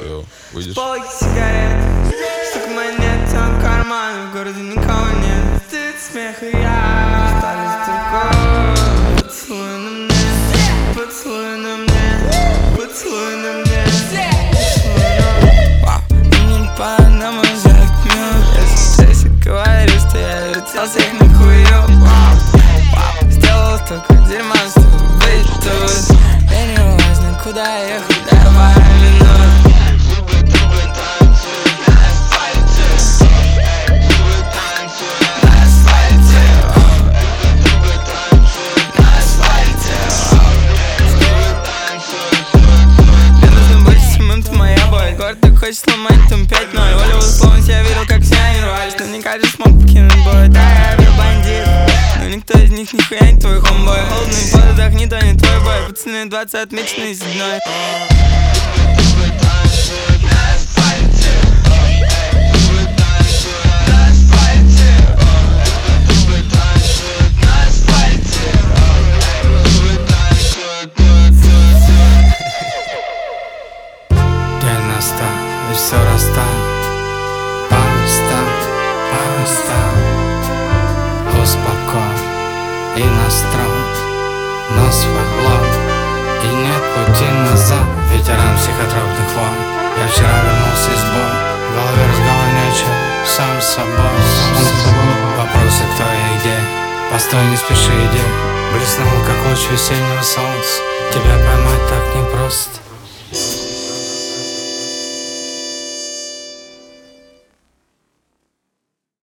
Выйдешь? Полки сигарет, стук монет, там карман, в городе никого нет. Стыд, смех и я остались только поцелуй на мне, поцелуй на мне, поцелуй на мне. Не падай на мой взгляд, если говорю, что я вертелся их на хую. Сделал столько дерьма, чтобы быть тут. И не важно, куда ехать, давай минут. Город так хочет сломать, там 5-0. Оля условность, я видел, как все они рвались. Наверняка же смог покинуть бой. Да, я был бандит, но никто из них нихуя не твой хомбой. Холодный под отдохни, то не твой бой. Пацаны 20 отмеченные седьмой. И все расстал, пожалуйста, успокой и настрой на свой лоб. И нет пути назад, ветеран психотропных войн. Я вчера вернулся из боя, в голове разговор нечего, сам с собой. Вопросы, кто я и где, постой, не спеши, иди. Блеснул, как луч весеннего солнца, тебя поймать так непросто.